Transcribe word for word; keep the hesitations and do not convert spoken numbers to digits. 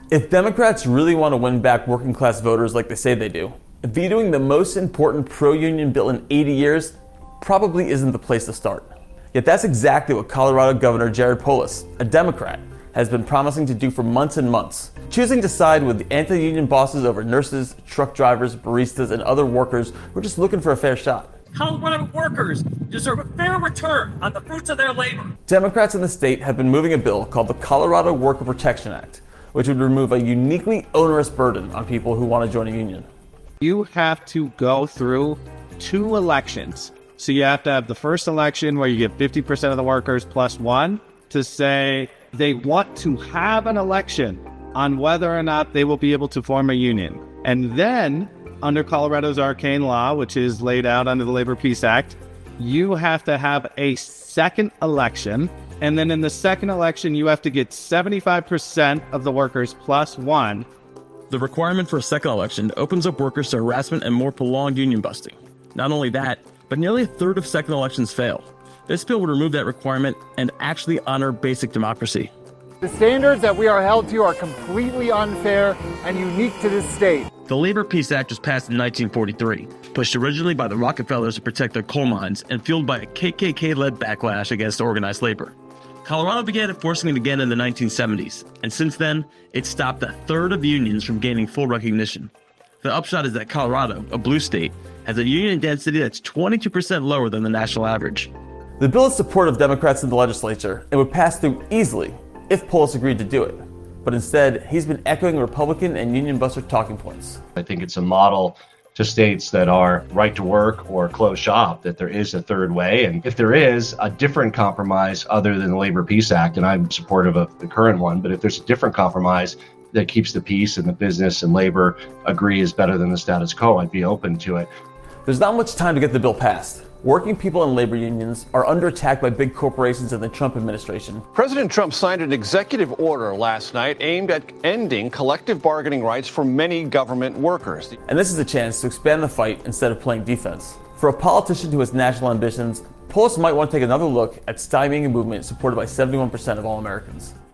If Democrats really want to win back working class voters like they say they do, vetoing the most important pro-union bill in eighty years probably isn't the place to start. Yet that's exactly what Colorado Governor Jared Polis, a Democrat, has been promising to do for months and months, choosing to side with the anti-union bosses over nurses, truck drivers, baristas, and other workers who are just looking for a fair shot. Colorado workers deserve a fair return on the fruits of their labor. Democrats in the state have been moving a bill called the Colorado Worker Protection Act, which would remove a uniquely onerous burden on people who want to join a union. You have to go through two elections. So you have to have the first election where you get fifty percent of the workers plus one to say they want to have an election on whether or not they will be able to form a union. And then, under Colorado's arcane law, which is laid out under the Labor Peace Act, you have to have a second election. And then in the second election, you have to get seventy-five percent of the workers plus one. The requirement for a second election opens up workers to harassment and more prolonged union busting. Not only that, but nearly a third of second elections fail. This bill would remove that requirement and actually honor basic democracy. The standards that we are held to are completely unfair and unique to this state. The Labor Peace Act was passed in nineteen forty-three, pushed originally by the Rockefellers to protect their coal mines and fueled by a K K K-led backlash against organized labor. Colorado began enforcing it again in the nineteen seventies, and since then, it stopped a third of unions from gaining full recognition. The upshot is that Colorado, a blue state, has a union density that's twenty-two percent lower than the national average. The bill is support of Democrats in the legislature and would pass through easily if Polis agreed to do it. But instead, he's been echoing Republican and union buster talking points. I think it's a model to states that are right to work or close shop, that there is a third way. And if there is a different compromise other than the Labor Peace Act, and I'm supportive of the current one, but if there's a different compromise that keeps the peace and the business and labor agree is better than the status quo, I'd be open to it. There's not much time to get the bill passed. Working people and labor unions are under attack by big corporations and the Trump administration. President Trump signed an executive order last night aimed at ending collective bargaining rights for many government workers. And this is a chance to expand the fight instead of playing defense. For a politician who has national ambitions, Polis might want to take another look at stymieing a movement supported by seventy-one percent of all Americans.